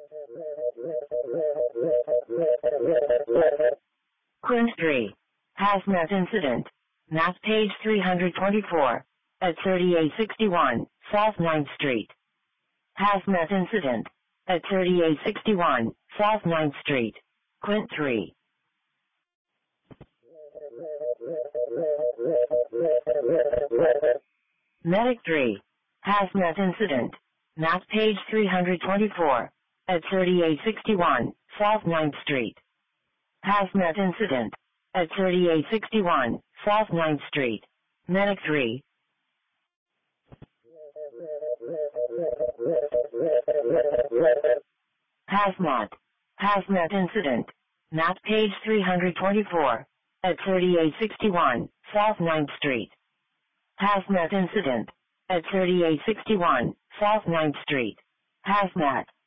Quint 3. Hazmat incident. Map page 324. At 3861 South 9th Street. Hazmat incident. At 3861 South 9th Street. Quint 3. Medic 3. Hazmat incident. Map page 324. At 3861 South 9th Street. Hazmat incident. At 3861 South 9th Street. Medic 3. Hazmat. Hazmat incident. Map page 324. At 3861 South 9th Street. Hazmat incident. At 3861 South 9th Street. Hazmat.